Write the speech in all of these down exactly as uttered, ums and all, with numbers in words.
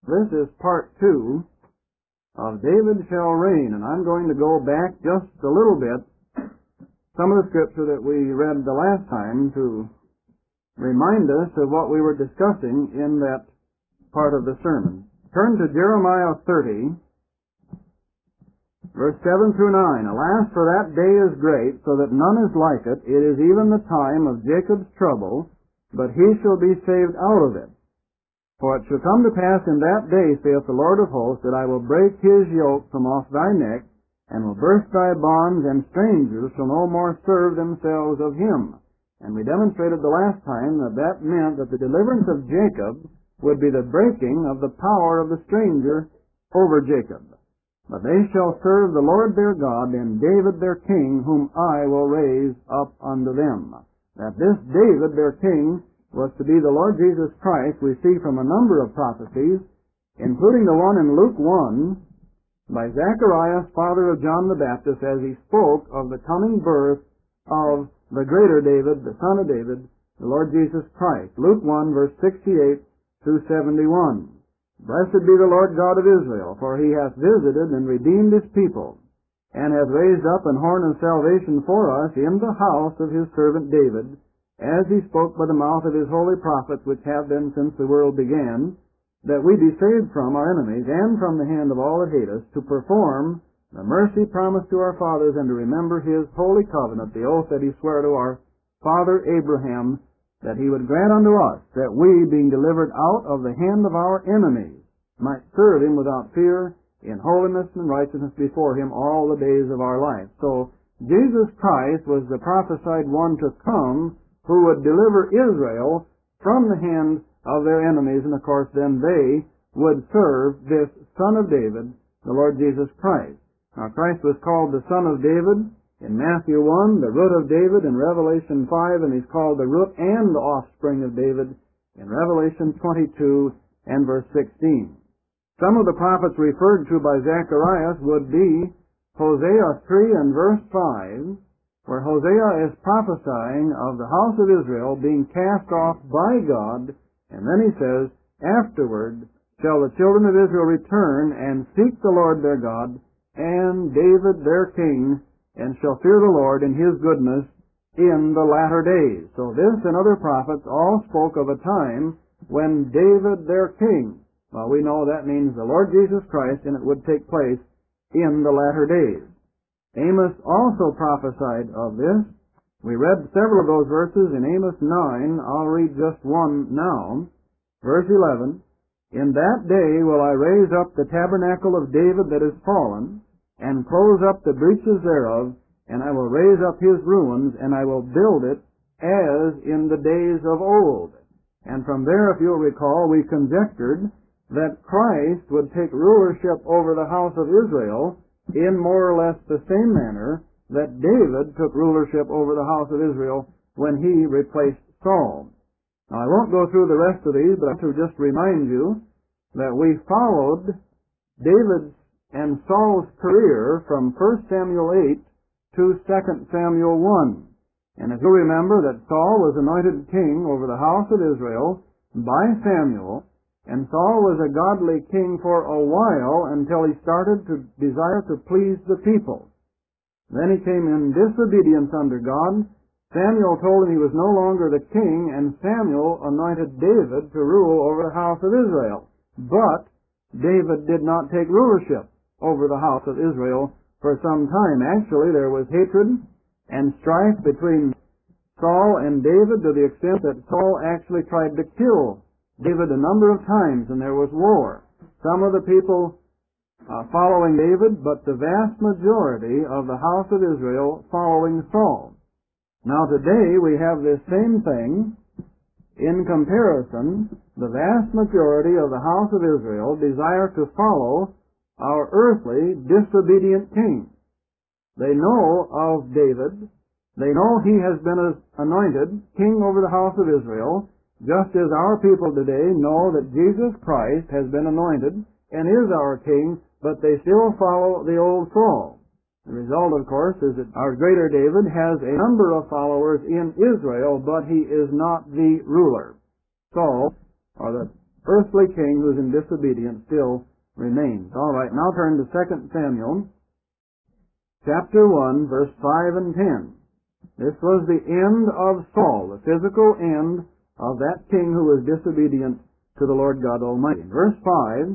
This is part two of David Shall Reign, and I'm going to go back just a little bit, some of the scripture that we read the last time, to remind us of what we were discussing in that part of the sermon. Turn to Jeremiah thirty, verse seven through nine. Alas, for that day is great, so that none is like it. It is even the time of Jacob's trouble, but he shall be saved out of it. For it shall come to pass in that day, saith the Lord of hosts, that I will break his yoke from off thy neck, and will burst thy bonds, and strangers shall no more serve themselves of him. And we demonstrated the last time that that meant that the deliverance of Jacob would be the breaking of the power of the stranger over Jacob. But they shall serve the Lord their God, and David their king, whom I will raise up unto them. That this David their king was to be the Lord Jesus Christ, we see from a number of prophecies, including the one in Luke one, by Zacharias, father of John the Baptist, as he spoke of the coming birth of the greater David, the son of David, the Lord Jesus Christ. Luke one, verse sixty-eight through seventy-one. Blessed be the Lord God of Israel, for he hath visited and redeemed his people, and hath raised up an horn of salvation for us in the house of his servant David, as he spoke by the mouth of his holy prophets, which have been since the world began, that we be saved from our enemies and from the hand of all that hate us, to perform the mercy promised to our fathers, and to remember his holy covenant, the oath that he sware to our father Abraham, that he would grant unto us that we, being delivered out of the hand of our enemies, might serve him without fear, in holiness and righteousness before him all the days of our life. So Jesus Christ was the prophesied one to come, who would deliver Israel from the hand of their enemies, and of course then they would serve this Son of David, the Lord Jesus Christ. Now Christ was called the Son of David in Matthew one, the root of David in Revelation five, and he's called the root and the offspring of David in Revelation twenty-two and verse sixteen. Some of the prophets referred to by Zacharias would be Hosea three and verse five, where Hosea is prophesying of the house of Israel being cast off by God, and then he says, afterward shall the children of Israel return and seek the Lord their God, and David their king, and shall fear the Lord in his goodness in the latter days. So this and other prophets all spoke of a time when David their king, well, we know that means the Lord Jesus Christ, and it would take place in the latter days. Amos also prophesied of this. We read several of those verses in Amos nine. I'll read just one now. Verse eleven, In that day will I raise up the tabernacle of David that is fallen, and close up the breaches thereof, and I will raise up his ruins, and I will build it as in the days of old. And from there, if you'll recall, we conjectured that Christ would take rulership over the house of Israel in more or less the same manner that David took rulership over the house of Israel when he replaced Saul. Now, I won't go through the rest of these, but I want to just remind you that we followed David's and Saul's career from First Samuel eight to Second Samuel one. And if you remember that Saul was anointed king over the house of Israel by Samuel, and Saul was a godly king for a while until he started to desire to please the people. Then he came in disobedience under God. Samuel told him he was no longer the king, and Samuel anointed David to rule over the house of Israel. But David did not take rulership over the house of Israel for some time. Actually, there was hatred and strife between Saul and David to the extent that Saul actually tried to kill David a number of times, and there was war. Some of the people uh, following David, but the vast majority of the house of Israel following Saul. Now today we have this same thing. In comparison, the vast majority of the house of Israel desire to follow our earthly disobedient king. They know of David. They know he has been anointed king over the house of Israel, just as our people today know that Jesus Christ has been anointed and is our king, but they still follow the old Saul. The result, of course, is that our greater David has a number of followers in Israel, but he is not the ruler. Saul, or the earthly king who's in disobedience still remains. All right, now turn to Second Samuel, chapter one, verse five and ten. This was the end of Saul, the physical end of that king who was disobedient to the Lord God Almighty. Verse five,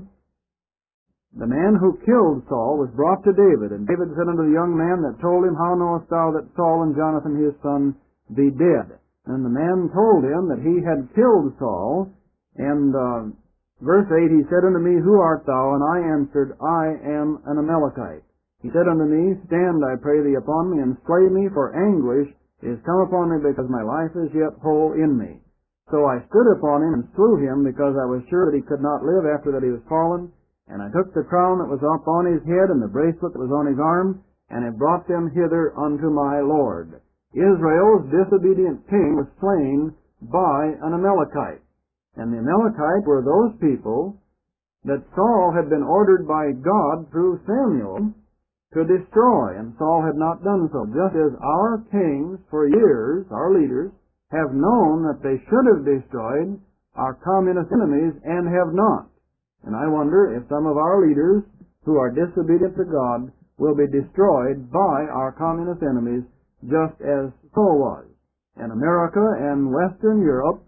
the man who killed Saul was brought to David, and David said unto the young man that told him, How knowest thou that Saul and Jonathan his son be dead? And the man told him that he had killed Saul, and uh, verse eight, he said unto me, Who art thou? And I answered, I am an Amalekite. He said unto me, Stand, I pray thee, upon me, and slay me, for anguish is come upon me, because my life is yet whole in me. So I stood upon him and slew him, because I was sure that he could not live after that he was fallen. And I took the crown that was up on his head, and the bracelet that was on his arm, and have brought them hither unto my Lord. Israel's disobedient king was slain by an Amalekite. And the Amalekites were those people that Saul had been ordered by God through Samuel to destroy, and Saul had not done so. Just as our kings for years, our leaders, have known that they should have destroyed our communist enemies and have not. And I wonder if some of our leaders who are disobedient to God will be destroyed by our communist enemies, just as Saul was. And America and Western Europe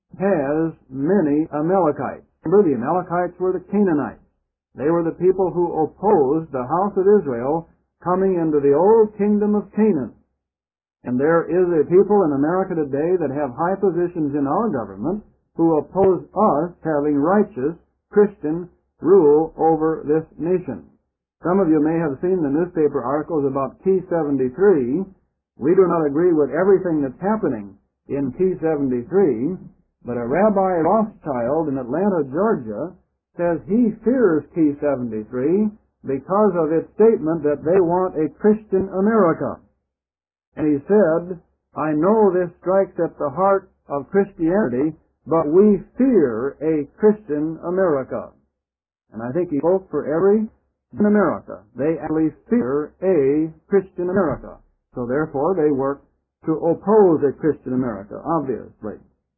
has many Amalekites. Remember, the Amalekites were the Canaanites. They were the people who opposed the house of Israel coming into the old kingdom of Canaan. And there is a people in America today that have high positions in our government who oppose us having righteous Christian rule over this nation. Some of you may have seen the newspaper articles about Key seventy-three. We do not agree with everything that's happening in Key seventy-three, but a Rabbi Rothschild in Atlanta, Georgia, says he fears Key seventy-three because of its statement that they want a Christian America. And he said, I know this strikes at the heart of Christianity, but we fear a Christian America. And I think he spoke for every in America. They actually fear a Christian America. So therefore they work to oppose a Christian America, obviously.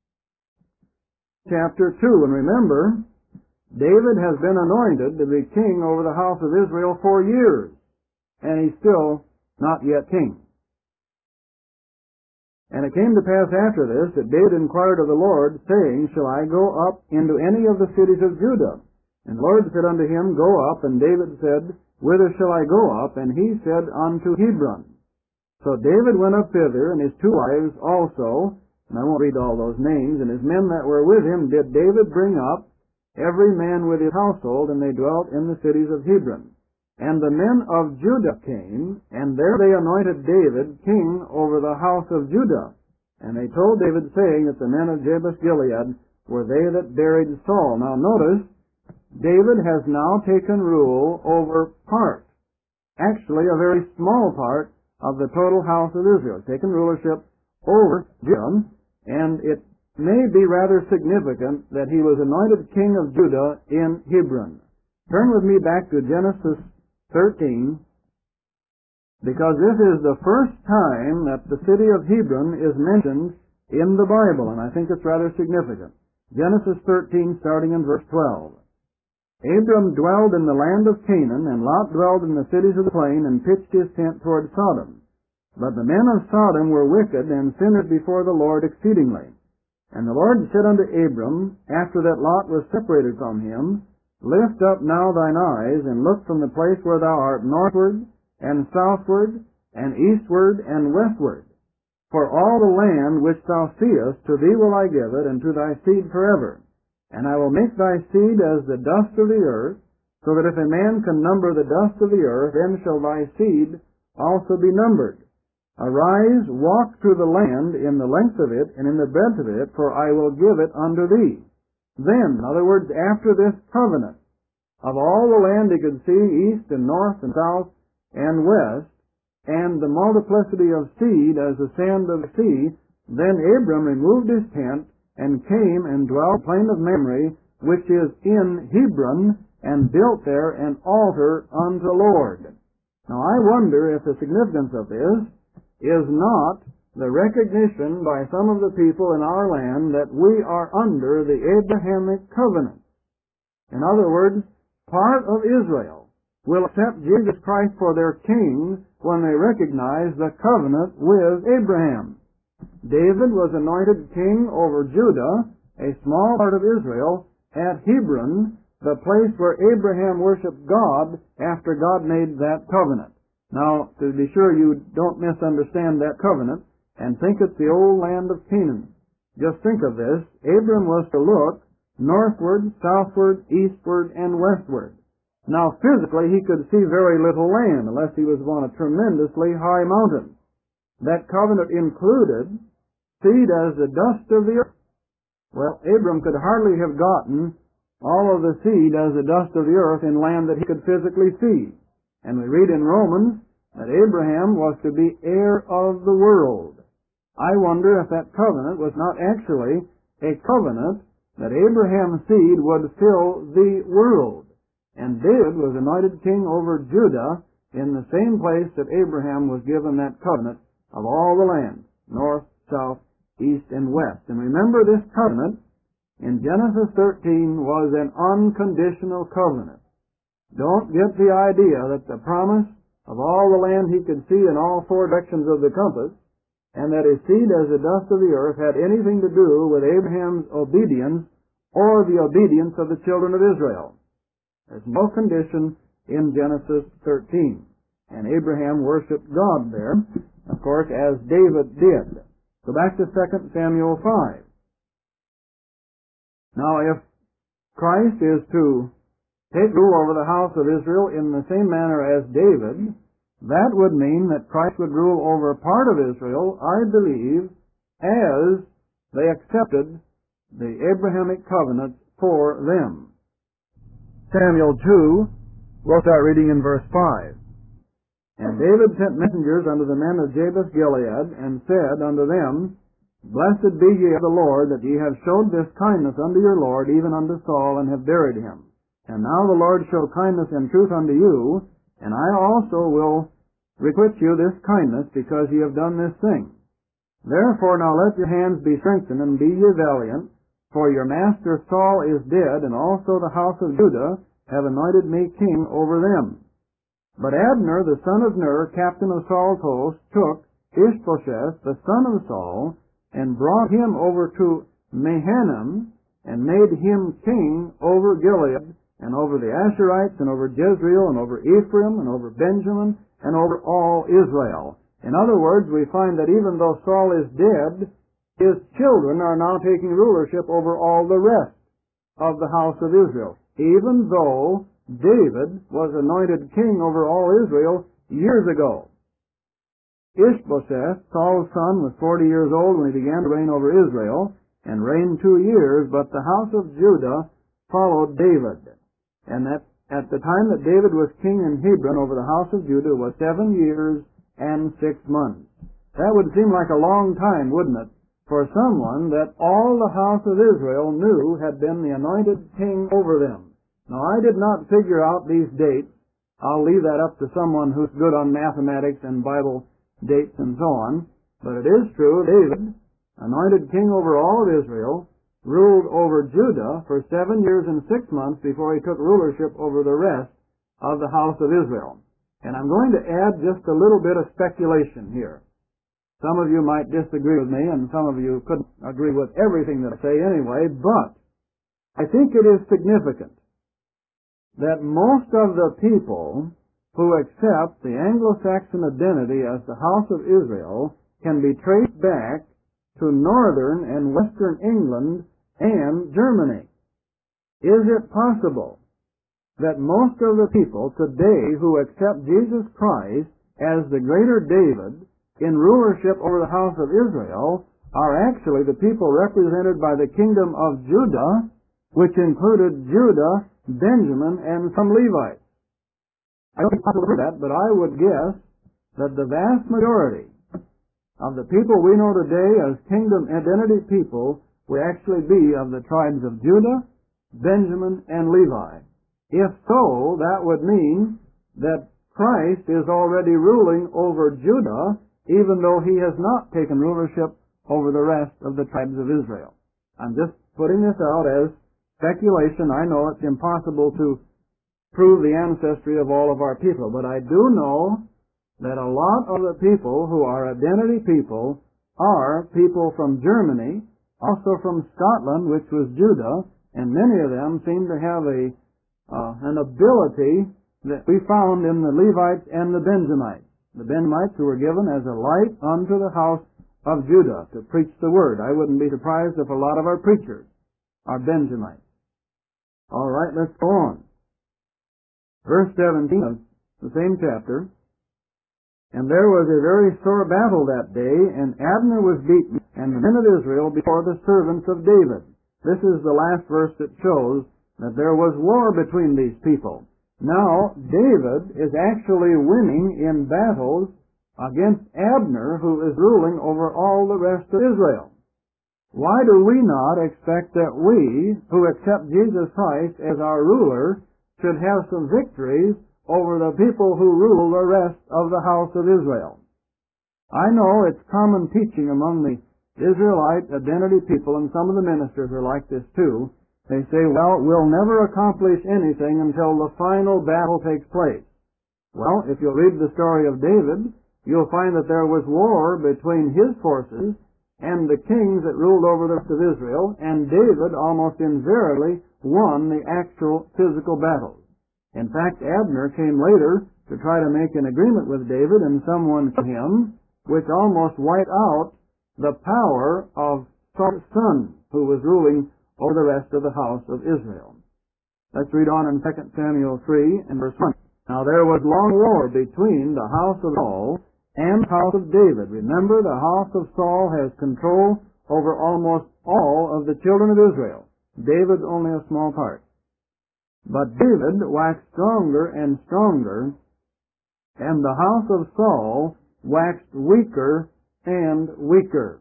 Chapter two, and remember, David has been anointed to be king over the house of Israel for years, and he's still not yet king. And it came to pass after this that David inquired of the Lord, saying, Shall I go up into any of the cities of Judah? And the Lord said unto him, Go up. And David said, Whither shall I go up? And he said, Unto Hebron. So David went up thither, and his two wives also, and I won't read all those names, and his men that were with him did David bring up, every man with his household, and they dwelt in the cities of Hebron. And the men of Judah came, and there they anointed David king over the house of Judah. And they told David, saying that the men of Jabesh Gilead were they that buried Saul. Now notice, David has now taken rule over part, actually a very small part, of the total house of Israel. He's taken rulership over Judah, and it may be rather significant that he was anointed king of Judah in Hebron. Turn with me back to Genesis thirteen, because this is the first time that the city of Hebron is mentioned in the Bible, and I think it's rather significant. Genesis thirteen, starting in verse twelve. Abram dwelled in the land of Canaan, and Lot dwelled in the cities of the plain, and pitched his tent toward Sodom. But the men of Sodom were wicked, and sinned before the Lord exceedingly. And the Lord said unto Abram, after that Lot was separated from him, Lift up now thine eyes, and look from the place where thou art northward, and southward, and eastward, and westward. For all the land which thou seest, to thee will I give it, and to thy seed forever. And I will make thy seed as the dust of the earth, so that if a man can number the dust of the earth, then shall thy seed also be numbered. Arise, walk through the land in the length of it, and in the breadth of it, for I will give it unto thee. Then, in other words, after this covenant, of all the land he could see, east and north and south and west, and the multiplicity of seed as the sand of the sea, then Abram removed his tent, and came and dwelt in the plain of Mamre, which is in Hebron, and built there an altar unto the Lord. Now I wonder if the significance of this is not the recognition by some of the people in our land that we are under the Abrahamic covenant. In other words, part of Israel will accept Jesus Christ for their king when they recognize the covenant with Abraham. David was anointed king over Judah, a small part of Israel, at Hebron, the place where Abraham worshiped God after God made that covenant. Now, to be sure you don't misunderstand that covenant and think it's the old land of Canaan. Just think of this. Abram was to look northward, southward, eastward, and westward. Now, physically, he could see very little land unless he was on a tremendously high mountain. That covenant included seed as the dust of the earth. Well, Abram could hardly have gotten all of the seed as the dust of the earth in land that he could physically see. And we read in Romans that Abraham was to be heir of the world. I wonder if that covenant was not actually a covenant that Abraham's seed would fill the world. And David was anointed king over Judah in the same place that Abraham was given that covenant of all the land, north, south, east, and west. And remember, this covenant in Genesis thirteen was an unconditional covenant. Don't get the idea that the promise of all the land he could see in all four directions of the compass, and that his seed as the dust of the earth, had anything to do with Abraham's obedience or the obedience of the children of Israel. There's no condition in Genesis thirteen. And Abraham worshipped God there, of course, as David did. Go back to Second Samuel five. Now, if Christ is to take rule over the house of Israel in the same manner as David, that would mean that Christ would rule over part of Israel, I believe, as they accepted the Abrahamic covenant for them. Samuel two, we'll start reading in verse five. And David sent messengers unto the men of Jabesh Gilead, and said unto them, Blessed be ye of the Lord, that ye have showed this kindness unto your Lord, even unto Saul, and have buried him. And now the Lord show kindness and truth unto you, and I also will requite you this kindness, because ye have done this thing. Therefore now let your hands be strengthened, and be ye valiant, for your master Saul is dead, and also the house of Judah have anointed me king over them. But Abner, the son of Ner, captain of Saul's host, took Ishbosheth, the son of Saul, and brought him over to Mahanaim, and made him king over Gilead, and over the Asherites, and over Jezreel, and over Ephraim, and over Benjamin, and over all Israel. In other words, we find that even though Saul is dead, his children are now taking rulership over all the rest of the house of Israel, even though David was anointed king over all Israel years ago. Ishbosheth, Saul's son, was forty years old when he began to reign over Israel, and reigned two years, but the house of Judah followed David. And that at the time that David was king in Hebron over the house of Judah was seven years and six months. That would seem like a long time, wouldn't it, for someone that all the house of Israel knew had been the anointed king over them. Now, I did not figure out these dates. I'll leave that up to someone who's good on mathematics and Bible dates and so on. But it is true, David, anointed king over all of Israel, ruled over Judah for seven years and six months before he took rulership over the rest of the house of Israel. And I'm going to add just a little bit of speculation here. Some of you might disagree with me, and some of you couldn't agree with everything that I say anyway, but I think it is significant that most of the people who accept the Anglo-Saxon identity as the house of Israel can be traced back to northern and western England and Germany. Is it possible that most of the people today who accept Jesus Christ as the greater David in rulership over the house of Israel are actually the people represented by the kingdom of Judah, which included Judah, Benjamin, and some Levites? I don't know that, but I would guess that the vast majority of the people we know today as kingdom identity people would actually be of the tribes of Judah, Benjamin, and Levi. If so, that would mean that Christ is already ruling over Judah even though he has not taken rulership over the rest of the tribes of Israel. I'm just putting this out as speculation. I know it's impossible to prove the ancestry of all of our people, but I do know that a lot of the people who are identity people are people from Germany, also from Scotland, which was Judah, and many of them seem to have a uh, an ability that we found in the Levites and the Benjamites. The Benjamites who were given as a light unto the house of Judah to preach the word. I wouldn't be surprised if a lot of our preachers are Benjamites. All right, let's go on. Verse seventeen of the same chapter. And there was a very sore battle that day, and Abner was beaten, and the men of Israel before the servants of David. This is the last verse that shows that there was war between these people. Now, David is actually winning in battles against Abner, who is ruling over all the rest of Israel. Why do we not expect that we, who accept Jesus Christ as our ruler, should have some victories over the people who rule the rest of the house of Israel? I know it's common teaching among the Israelite identity people, and some of the ministers are like this too. They say, well, we'll never accomplish anything until the final battle takes place. Well, if you'll read the story of David, you'll find that there was war between his forces and the kings that ruled over the rest of Israel, and David almost invariably won the actual physical battles. In fact, Abner came later to try to make an agreement with David, and someone killed him, which almost wiped out the power of Saul's son, who was ruling over the rest of the house of Israel. Let's read on in Second Samuel three and verse one. Now there was long war between the house of Saul and the house of David. Remember, the house of Saul has control over almost all of the children of Israel. David only a small part. But David waxed stronger and stronger, and the house of Saul waxed weaker and weaker.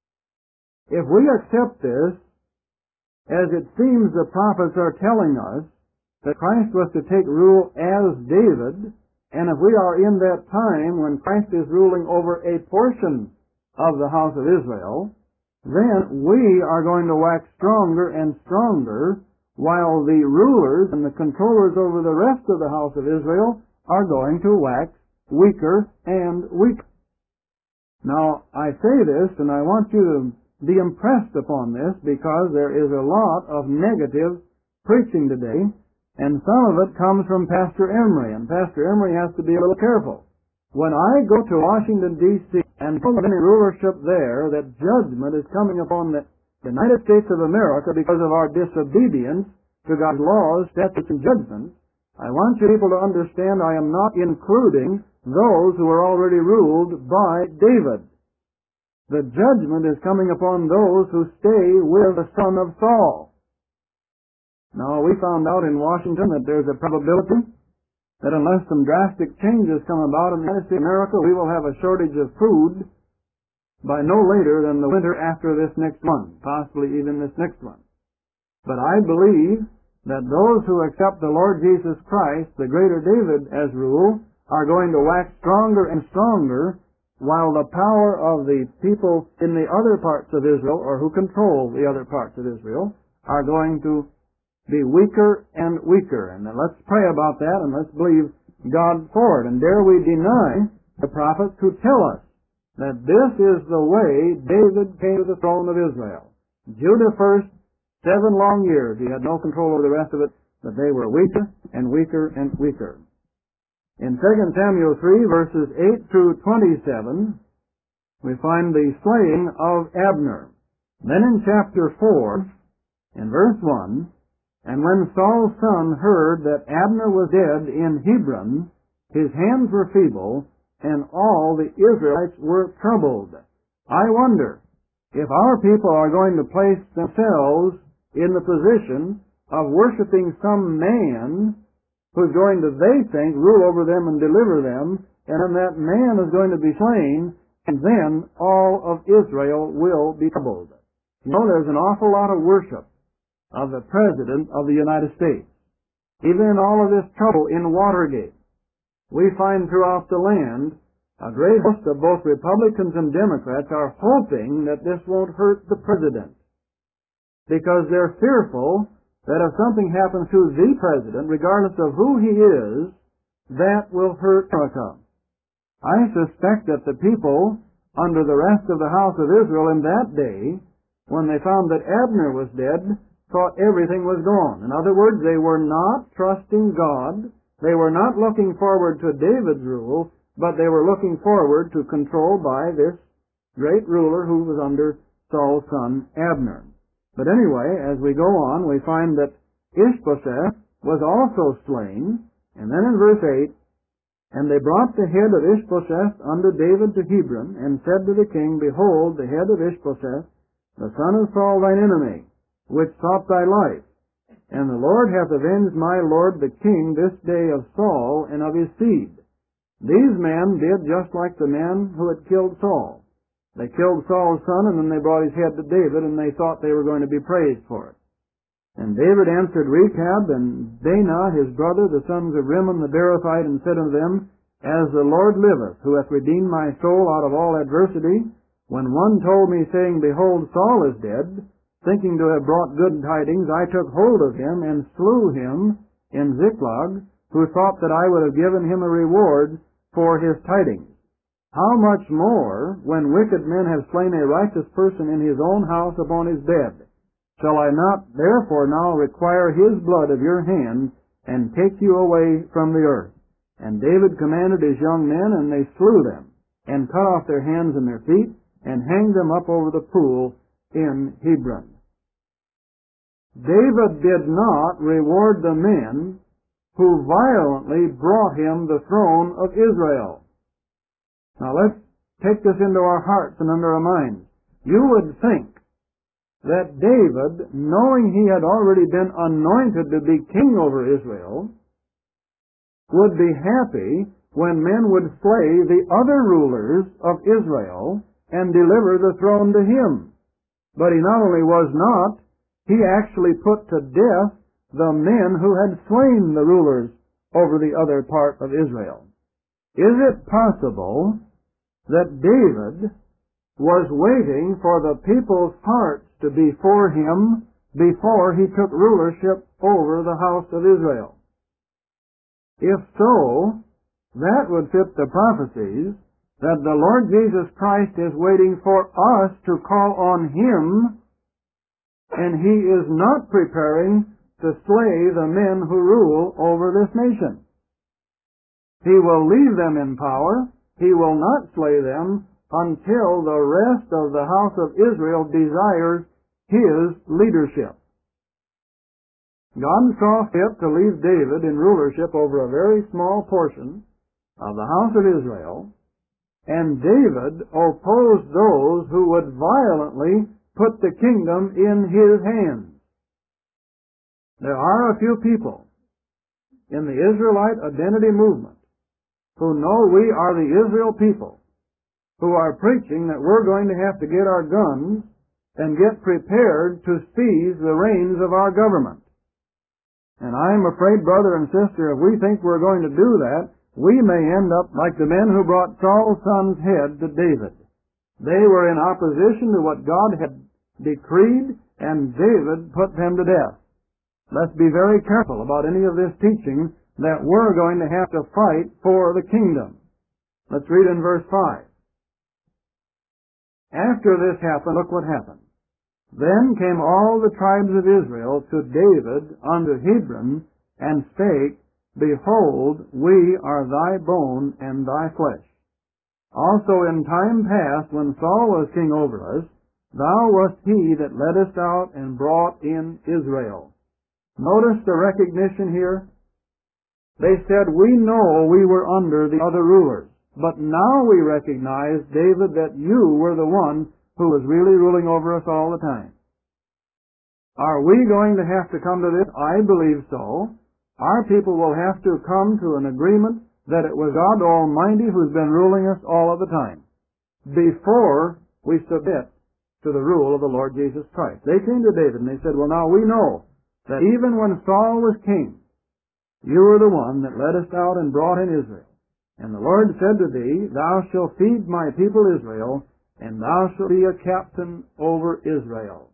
If we accept this, as it seems the prophets are telling us, that Christ was to take rule as David, and if we are in that time when Christ is ruling over a portion of the house of Israel, then we are going to wax stronger and stronger, while the rulers and the controllers over the rest of the house of Israel are going to wax weaker and weaker. Now, I say this, and I want you to be impressed upon this, because there is a lot of negative preaching today, and some of it comes from Pastor Emery, and Pastor Emery has to be a little careful. When I go to Washington, D C, and full of any rulership there, that judgment is coming upon the United States of America because of our disobedience to God's laws, statutes, and judgments, I want you people to understand I am not including those who are already ruled by David. The judgment is coming upon those who stay with the son of Saul. Now, we found out in Washington that there's a probability that unless some drastic changes come about in the United States of America, we will have a shortage of food by no later than the winter after this next one, possibly even this next one. But I believe that those who accept the Lord Jesus Christ, the greater David, as rule, are going to wax stronger and stronger, while the power of the people in the other parts of Israel, or who control the other parts of Israel, are going to be weaker and weaker. And then let's pray about that, and let's believe God for it. And dare we deny the prophets who tell us that this is the way David came to the throne of Israel. Judah first, seven long years. He had no control over the rest of it, but they were weaker and weaker and weaker. In Second Samuel three, verses eight through twenty-seven, we find the slaying of Abner. Then in chapter four, in verse one, and when Saul's son heard that Abner was dead in Hebron, his hands were feeble, and all the Israelites were troubled. I wonder if our people are going to place themselves in the position of worshiping some man who's going to, they think, rule over them and deliver them, and then that man is going to be slain, and then all of Israel will be troubled. You know, there's an awful lot of worship of the President of the United States. Even in all of this trouble in Watergate, we find throughout the land A great host of both Republicans and Democrats are hoping that this won't hurt the president, because they're fearful that if something happens to the president, regardless of who he is, that will hurt America. I suspect that the people under the rest of the house of Israel in that day, when they found that Abner was dead, thought everything was gone. In other words, they were not trusting God. They were not looking forward to David's rule, but they were looking forward to control by this great ruler who was under Saul's son Abner. But anyway, as we go on, we find that Ishbosheth was also slain, and then in verse eight, "And they brought the head of Ishbosheth unto David to Hebron, and said to the king, Behold, the head of Ishbosheth, the son of Saul thine enemy, which sought thy life. And the Lord hath avenged my lord the king this day of Saul and of his seed." These men did just like the men who had killed Saul. They killed Saul's son, and then they brought his head to David, and they thought they were going to be praised for it. And David answered Rechab and Baanah his brother, the sons of Rimmon the Beerothite, and said unto them, As the Lord liveth, who hath redeemed my soul out of all adversity, when one told me, saying, Behold, Saul is dead, thinking to have brought good tidings, I took hold of him and slew him in Ziklag, who thought that I would have given him a reward for his tidings. How much more, when wicked men have slain a righteous person in his own house upon his bed? Shall I not therefore now require his blood of your hand, and take you away from the earth? And David commanded his young men, and they slew them, and cut off their hands and their feet, and hanged them up over the pool in Hebron. David did not reward the men who violently brought him the throne of Israel. Now let's take this into our hearts and under our minds. You would think that David, knowing he had already been anointed to be king over Israel, would be happy when men would slay the other rulers of Israel and deliver the throne to him. But he not only was not, he actually put to death the men who had slain the rulers over the other part of Israel. Is it possible that David was waiting for the people's hearts to be for him before he took rulership over the house of Israel? If so, that would fit the prophecies that the Lord Jesus Christ is waiting for us to call on him, and he is not preparing to slay the men who rule over this nation. He will leave them in power. He will not slay them until the rest of the house of Israel desires his leadership. God saw fit to leave David in rulership over a very small portion of the house of Israel, and David opposed those who would violently put the kingdom in his hands. There are a few people in the Israelite identity movement who know we are the Israel people, who are preaching that we're going to have to get our guns and get prepared to seize the reins of our government. And I'm afraid, brother and sister, if we think we're going to do that, we may end up like the men who brought Saul's son's head to David. They were in opposition to what God had decreed, and David put them to death. Let's be very careful about any of this teaching that we're going to have to fight for the kingdom. Let's read in verse five. After this happened, look what happened. Then came all the tribes of Israel to David unto Hebron, and spake, Behold, we are thy bone and thy flesh. Also in time past, when Saul was king over us, thou wast he that led us out and brought in Israel. Notice the recognition here. They said, we know we were under the other rulers, but now we recognize, David, that you were the one who was really ruling over us all the time. Are we going to have to come to this? I believe so. Our people will have to come to an agreement that it was God Almighty who's been ruling us all of the time, before we submit to the rule of the Lord Jesus Christ. They came to David and they said, well, now we know that even when Saul was king, you were the one that led us out and brought in Israel. And the Lord said to thee, Thou shalt feed my people Israel, and thou shalt be a captain over Israel.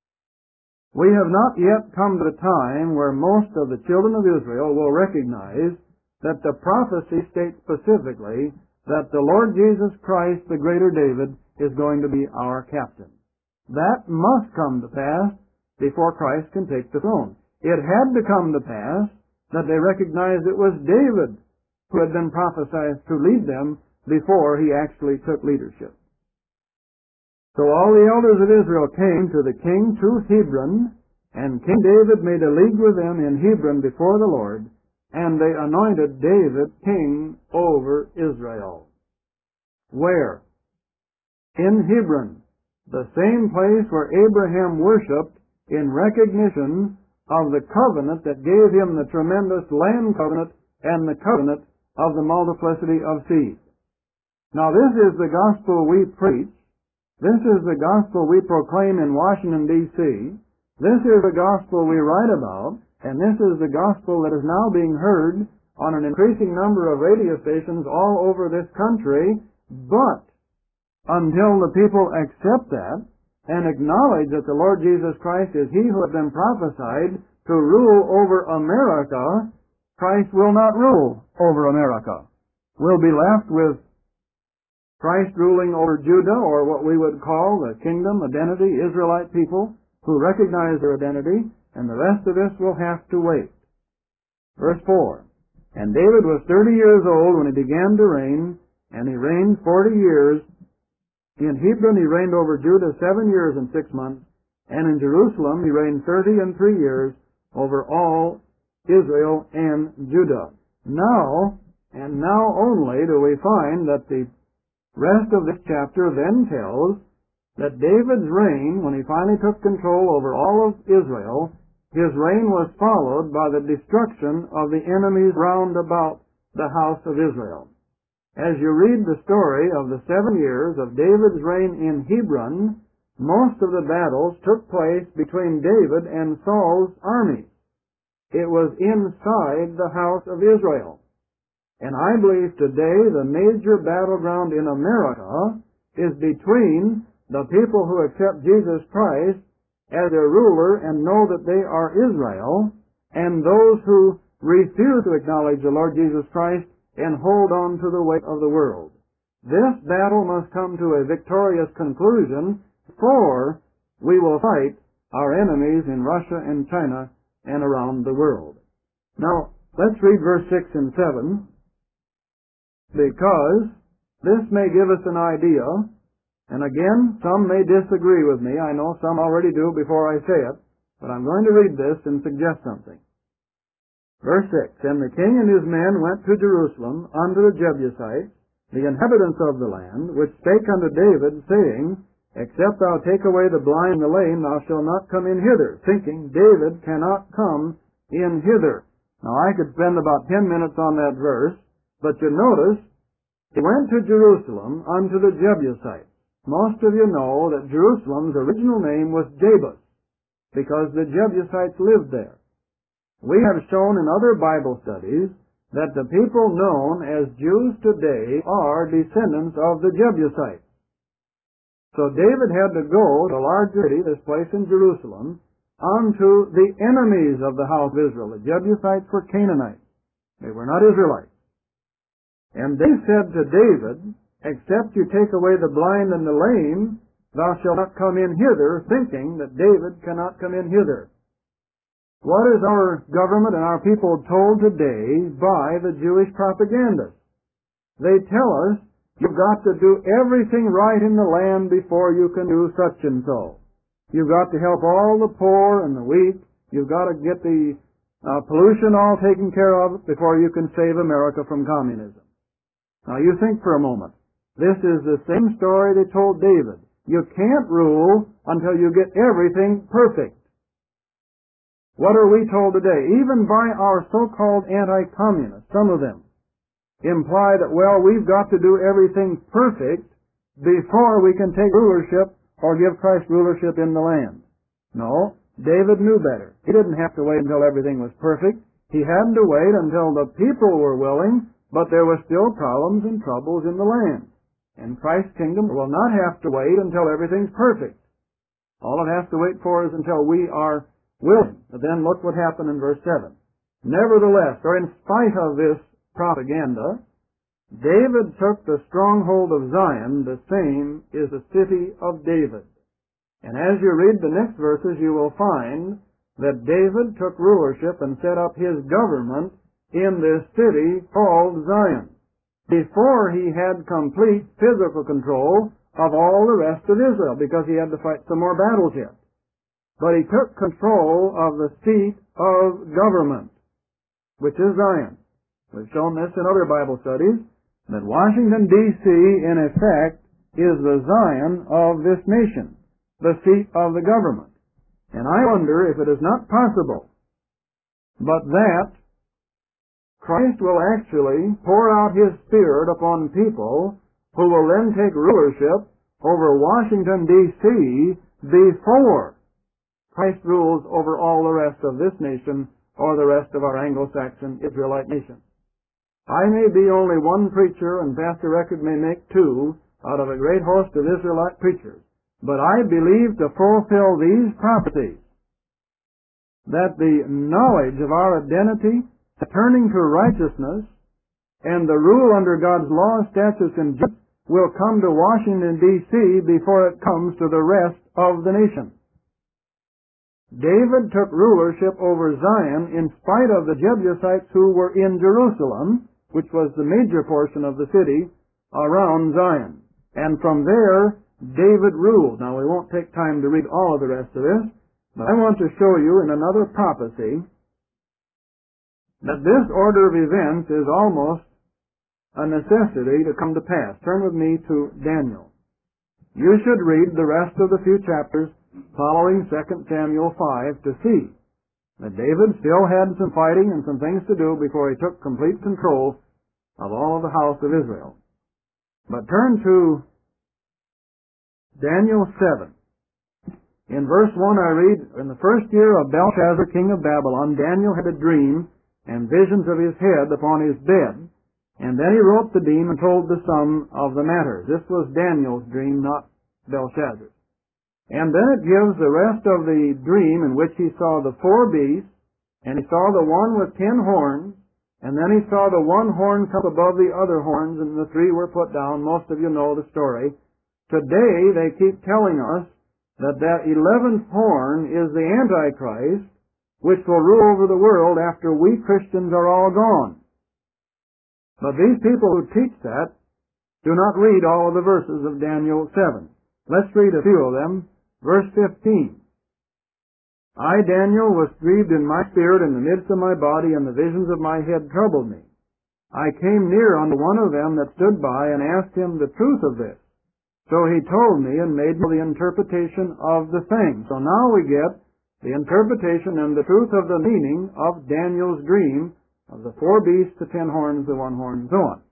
We have not yet come to the time where most of the children of Israel will recognize that the prophecy states specifically that the Lord Jesus Christ, the greater David, is going to be our captain. That must come to pass before Christ can take the throne. It had to come to pass that they recognized it was David who had been prophesied to lead them before he actually took leadership. So all the elders of Israel came to the king to Hebron, and King David made a league with them in Hebron before the Lord, and they anointed David king over Israel. Where? In Hebron, the same place where Abraham worshipped in recognition of the covenant that gave him the tremendous land covenant and the covenant of the multiplicity of seed. Now this is the gospel we preach. This is the gospel we proclaim in Washington, D C This is the gospel we write about, and this is the gospel that is now being heard on an increasing number of radio stations all over this country. But until the people accept that and acknowledge that the Lord Jesus Christ is He who has been prophesied to rule over America, Christ will not rule over America. We'll be left with Christ ruling over Judah, or what we would call the kingdom, identity, Israelite people who recognize their identity, and the rest of this will have to wait. Verse four, And David was thirty years old when he began to reign, and he reigned forty years. In Hebron he reigned over Judah seven years and six months, and in Jerusalem he reigned thirty and three years over all Israel and Judah. Now, and now only, do we find that the rest of this chapter then tells that David's reign, when he finally took control over all of Israel, his reign was followed by the destruction of the enemies round about the house of Israel. As you read the story of the seven years of David's reign in Hebron, most of the battles took place between David and Saul's army. It was inside the house of Israel. And I believe today the major battleground in America is between the people who accept Jesus Christ as their ruler and know that they are Israel, and those who refuse to acknowledge the Lord Jesus Christ and hold on to the weight of the world. This battle must come to a victorious conclusion, for we will fight our enemies in Russia and China and around the world. Now, let's read verse six and seven. Because this may give us an idea, and again, some may disagree with me. I know some already do before I say it, but I'm going to read this and suggest something. Verse six, And the king and his men went to Jerusalem unto the Jebusites, the inhabitants of the land, which spake unto David, saying, Except thou take away the blind and the lame, thou shalt not come in hither, thinking, David cannot come in hither. Now I could spend about ten minutes on that verse, but you notice, he went to Jerusalem unto the Jebusites. Most of you know that Jerusalem's original name was Jebus, because the Jebusites lived there. We have shown in other Bible studies that the people known as Jews today are descendants of the Jebusites. So David had to go to a large city, this place in Jerusalem, unto the enemies of the house of Israel. The Jebusites were Canaanites. They were not Israelites. And they said to David, Except you take away the blind and the lame, thou shalt not come in hither, thinking that David cannot come in hither. What is our government and our people told today by the Jewish propagandists? They tell us, you've got to do everything right in the land before you can do such and so. You've got to help all the poor and the weak. You've got to get the uh, pollution all taken care of before you can save America from communism. Now you think for a moment. This is the same story they told David. You can't rule until you get everything perfect. What are we told today? Even by our so-called anti-communists, some of them imply that, well, we've got to do everything perfect before we can take rulership or give Christ rulership in the land. No, David knew better. He didn't have to wait until everything was perfect. He had to wait until the people were willing but there were still problems and troubles in the land. And Christ's kingdom will not have to wait until everything's perfect. All it has to wait for is until we are willing. But then look what happened in verse seven. Nevertheless, or in spite of this propaganda, David took the stronghold of Zion, the same is the city of David. And as you read the next verses, you will find that David took rulership and set up his government in this city called Zion, before he had complete physical control of all the rest of Israel, because he had to fight some more battles yet. But he took control of the seat of government, which is Zion. We've shown this in other Bible studies, that Washington, D C, in effect, is the Zion of this nation, the seat of the government. And I wonder if it is not possible, but that Christ will actually pour out His Spirit upon people who will then take rulership over Washington, D C before Christ rules over all the rest of this nation or the rest of our Anglo-Saxon Israelite nation. I may be only one preacher, and Pastor Record may make two out of a great host of Israelite preachers, but I believe to fulfill these prophecies that the knowledge of our identity, turning to righteousness, and the rule under God's law, statutes, and justice will come to Washington, D C before it comes to the rest of the nation. David took rulership over Zion in spite of the Jebusites who were in Jerusalem, which was the major portion of the city around Zion. And from there, David ruled. Now, we won't take time to read all of the rest of this, but I want to show you in another prophecy that this order of events is almost a necessity to come to pass. Turn with me to Daniel. You should read the rest of the few chapters following Second Samuel five to see that David still had some fighting and some things to do before he took complete control of all of the house of Israel. But turn to Daniel seven. In verse one I read, in the first year of Belshazzar, king of Babylon, Daniel had a dream and visions of his head upon his bed, and then he wrote the dream and told the sum of the matter. This was Daniel's dream, not Belshazzar's. And then it gives the rest of the dream in which he saw the four beasts, and he saw the one with ten horns, and then he saw the one horn come above the other horns, and the three were put down. Most of you know the story. Today they keep telling us that that eleventh horn is the Antichrist, which will rule over the world after we Christians are all gone. But these people who teach that do not read all of the verses of Daniel seven. Let's read a few of them. Verse fifteen. I, Daniel, was grieved in my spirit in the midst of my body, and the visions of my head troubled me. I came near unto one of them that stood by, and asked him the truth of this. So he told me, and made me the interpretation of the thing. So now we get the interpretation and the truth of the meaning of Daniel's dream of the four beasts, the ten horns, the one horn, and so on.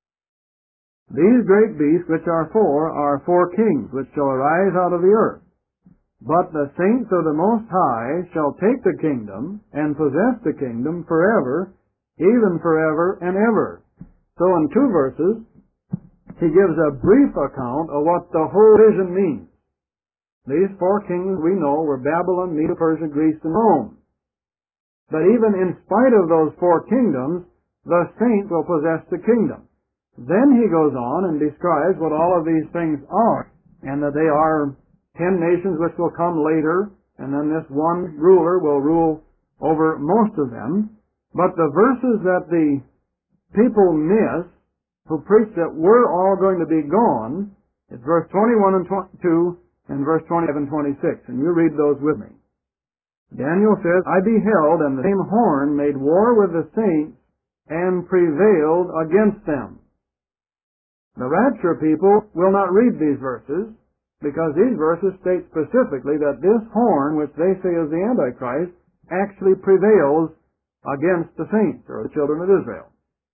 These great beasts, which are four, are four kings, which shall arise out of the earth. But the saints of the Most High shall take the kingdom, and possess the kingdom forever, even forever and ever. So in two verses, he gives a brief account of what the whole vision means. These four kings we know were Babylon, Medo, Persia, Greece, and Rome. But even in spite of those four kingdoms, the saint will possess the kingdom. Then he goes on and describes what all of these things are, and that they are ten nations which will come later, and then this one ruler will rule over most of them. But the verses that the people miss, who preach that we're all going to be gone, it's verse twenty-one and twenty-two, and verse twenty-five and twenty-six, and you read those with me. Daniel says, I beheld, and the same horn made war with the saints, and prevailed against them. The rapture people will not read these verses, because these verses state specifically that this horn, which they say is the Antichrist, actually prevails against the saints, or the children of Israel,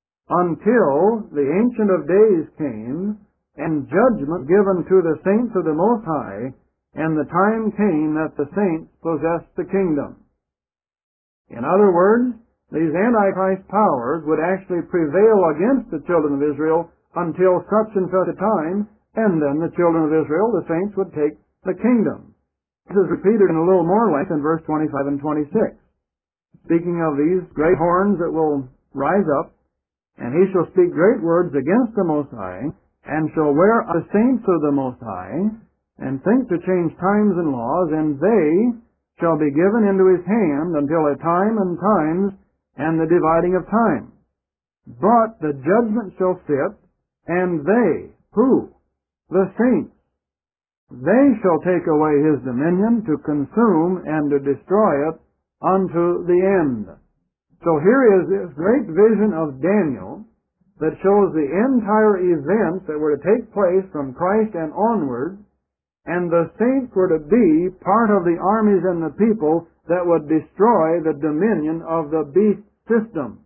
until the Ancient of Days came, and judgment given to the saints of the Most High, and the time came that the saints possessed the kingdom. In other words, these Antichrist powers would actually prevail against the children of Israel until such and such a time, and then the children of Israel, the saints, would take the kingdom. This is repeated in a little more length in verse twenty-five and twenty-six. Speaking of these great horns that will rise up, and he shall speak great words against the Most High, and shall wear the saints of the Most High, and think to change times and laws, and they shall be given into his hand until a time and times and the dividing of time. But the judgment shall sit, and they, who? The saints. They shall take away his dominion to consume and to destroy it unto the end. So here is this great vision of Daniel that shows the entire events that were to take place from Christ and onward, and the saints were to be part of the armies and the people that would destroy the dominion of the beast system.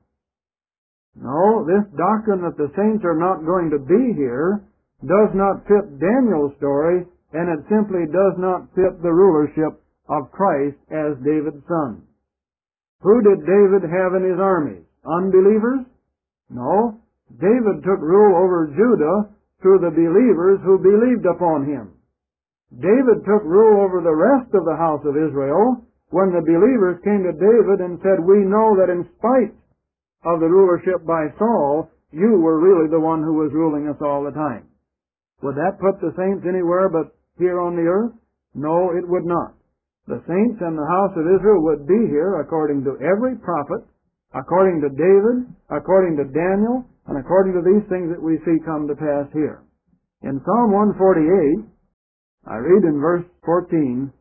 No, this doctrine that the saints are not going to be here does not fit Daniel's story, and it simply does not fit the rulership of Christ as David's son. Who did David have in his armies? Unbelievers? No. David took rule over Judah through the believers who believed upon him. David took rule over the rest of the house of Israel when the believers came to David and said, "We know that in spite of the rulership by Saul, you were really the one who was ruling us all the time." Would that put the saints anywhere but here on the earth? No, it would not. The saints and the house of Israel would be here according to every prophet, according to David, according to Daniel, and according to these things that we see come to pass here. In Psalm one forty-eight, I read in verse fourteen,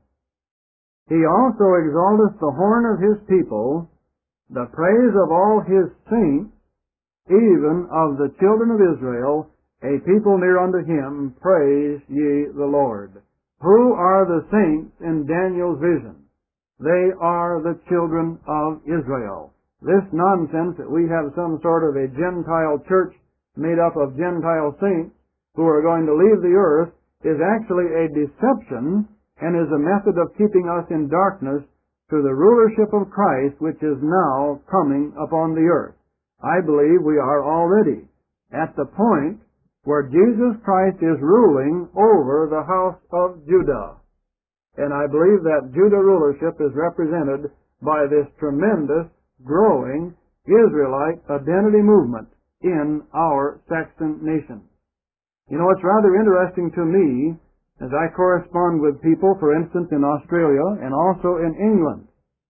"He also exalteth the horn of his people, the praise of all his saints, even of the children of Israel, a people near unto him, praise ye the Lord." Who are the saints in Daniel's vision? They are the children of Israel. This nonsense that we have some sort of a Gentile church made up of Gentile saints who are going to leave the earth is actually a deception and is a method of keeping us in darkness to the rulership of Christ, which is now coming upon the earth. I believe we are already at the point where Jesus Christ is ruling over the house of Judah. And I believe that Judah rulership is represented by this tremendous, growing Israelite identity movement in our Saxon nation. You know, it's rather interesting to me as I correspond with people, for instance, in Australia and also in England.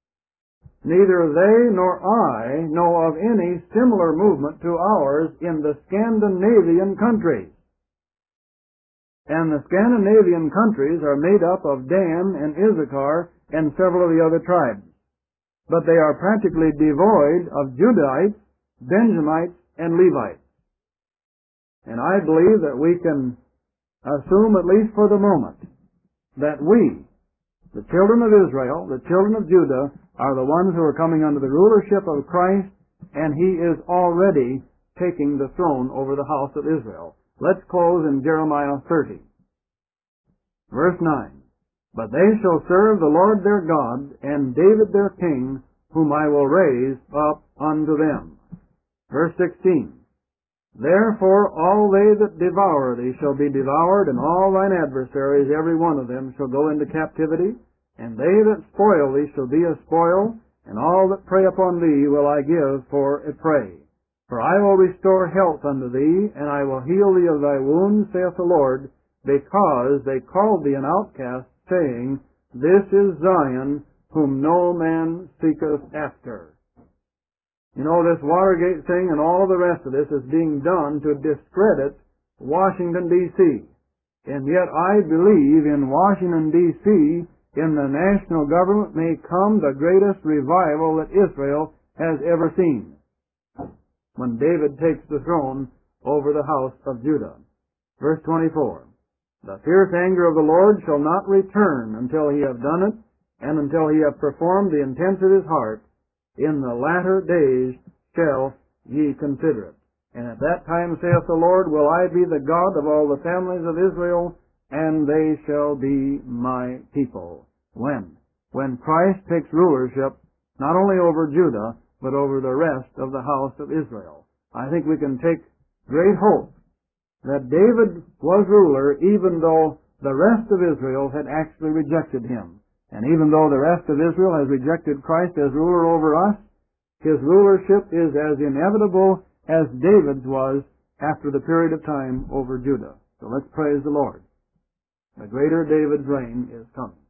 Neither they nor I know of any similar movement to ours in the Scandinavian countries. And the Scandinavian countries are made up of Dan and Issachar and several of the other tribes. But they are practically devoid of Judahites, Benjamites, and Levites. And I believe that we can assume, at least for the moment, that we, the children of Israel, the children of Judah, are the ones who are coming under the rulership of Christ, and he is already taking the throne over the house of Israel. Let's close in Jeremiah thirty. Verse nine. "But they shall serve the Lord their God, and David their king, whom I will raise up unto them." Verse sixteen. "Therefore all they that devour thee shall be devoured, and all thine adversaries, every one of them, shall go into captivity. And they that spoil thee shall be a spoil, and all that prey upon thee will I give for a prey. For I will restore health unto thee, and I will heal thee of thy wounds, saith the Lord, because they called thee an outcast, saying, This is Zion, whom no man seeketh after." You know, this Watergate thing and all the rest of this is being done to discredit Washington, D C And yet I believe in Washington, D C, in the national government may come the greatest revival that Israel has ever seen, when David takes the throne over the house of Judah. Verse twenty-four. "The fierce anger of the Lord shall not return until he have done it, and until he have performed the intent of his heart. In the latter days shall ye consider it. And at that time, saith the Lord, will I be the God of all the families of Israel, and they shall be my people." When? When Christ takes rulership not only over Judah, but over the rest of the house of Israel. I think we can take great hope that David was ruler even though the rest of Israel had actually rejected him. And even though the rest of Israel has rejected Christ as ruler over us, his rulership is as inevitable as David's was after the period of time over Judah. So let's praise the Lord. The greater David's reign is coming.